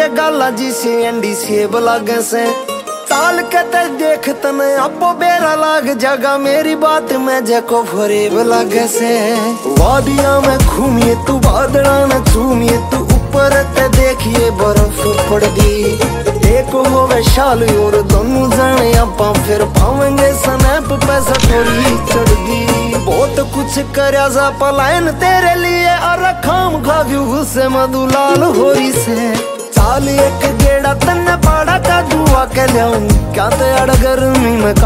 गाला जी से एंडी सेब लागे से ताल के ते देख तने आपो बेरा लाग जागा मेरी बात में जको फरेब लागे से वादियां में घूमिए तू बादड़ा न चूमिए तू ऊपर ते देखिए बर्फ पड़ दी एक होवे शाल और दोनों जाने आपा फिर पावेंगे स्नैप पे सटोरी चढ़ दी बहुत कुछ करया जा पलायन तेरे लिए और खाम खा गयू से मधुलाल होरी से चाल एक गेड़ा तन्ने पाड़ा का दुआ के लियाऊं क्या ते अड़ गर्मी में